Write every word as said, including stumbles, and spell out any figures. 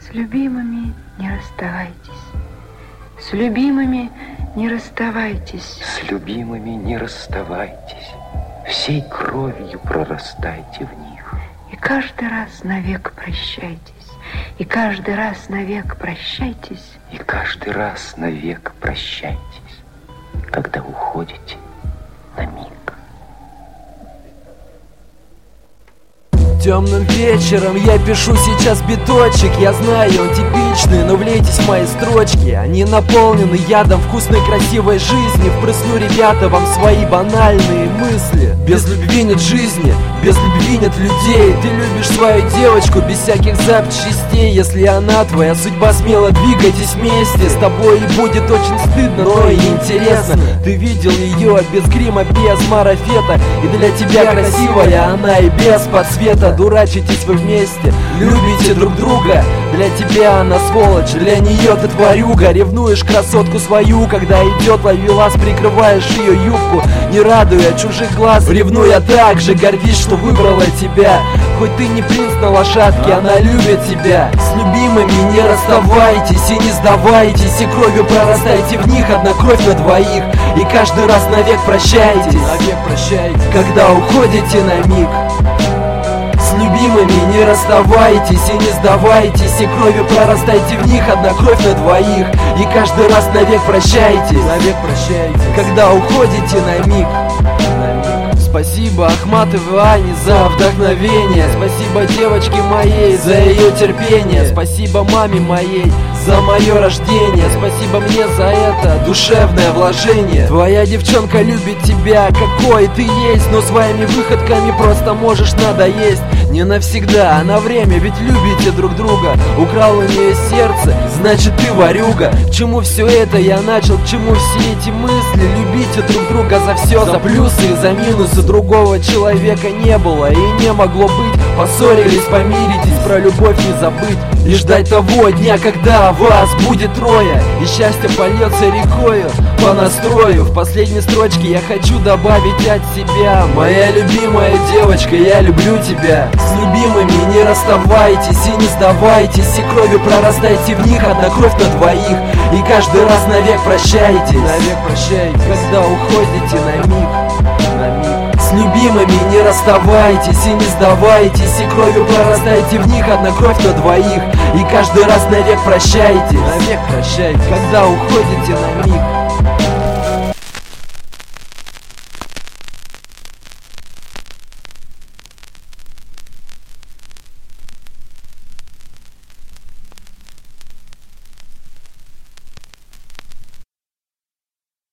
С любимыми не расставайтесь, с любимыми не расставайтесь, с любимыми не расставайтесь, всей кровью прорастайте в них. И каждый раз навек прощайтесь, и каждый раз навек прощайтесь, и каждый раз навек прощайтесь, когда уходите на миг. Темным вечером я пишу сейчас биточек. Я знаю, он типичный, но влейтесь в мои строчки. Они наполнены ядом вкусной красивой жизни. Впрысну, ребята, вам свои банальные мысли. Без любви нет жизни, без любви нет людей. Ты любишь свою девочку без всяких запчастей. Если она твоя судьба, смело двигайтесь вместе. С тобой будет очень стыдно, но и интересно. Ты видел ее без грима, без марафета. И для тебя красивая она и без подсвета. Дурачитесь вы вместе, любите друг друга. Для тебя она сволочь, для нее ты тварюга. Ревнуешь красотку свою, когда идет ловелас, прикрываешь ее юбку, не радуя чужих глаз. Ревнуя так же, гордись, что выбрала тебя. Хоть ты не принц на лошадке, она любит тебя. С любимыми не расставайтесь и не сдавайтесь, и кровью прорастайте в них, одна кровь на двоих. И каждый раз навек прощайтесь, навек прощайтесь, когда уходите на миг. С любимыми не расставайтесь и не сдавайтесь, и кровью прорастайте в них, одна кровь на двоих. И каждый раз навек прощайтесь, навек прощайтесь, когда уходите на миг. Спасибо Ахматовой Ане за вдохновение. Спасибо девочке моей за ее терпение. Спасибо маме моей за мое рождение. Спасибо мне за это душевное вложение. Твоя девчонка любит тебя, какой ты есть, но своими выходками просто можешь надоесть. Не навсегда, а на время, ведь любите друг друга. Украл у нее сердце, значит ты ворюга. К чему все это я начал, к чему все эти мысли? Любите друг друга за все, за плюсы и за минусы. Другого человека не было и не могло быть. Поссорились, помиритесь, про любовь не забыть. И ждать того дня, когда вас будет трое, и счастье польется рекою по настрою. В последней строчке я хочу добавить от себя: моя любимая девочка, я люблю тебя. С любимыми не расставайтесь и не сдавайтесь, и кровью прорастайте в них, одна кровь на двоих. И каждый раз навек прощайтесь, навек прощайтесь, когда уходите на миг, на миг. С любимыми не расставайтесь и не сдавайтесь, и кровью прорастайте в них, одна кровь на двоих. И каждый раз навек прощайтесь, навек прощайтесь, когда уходите на миг.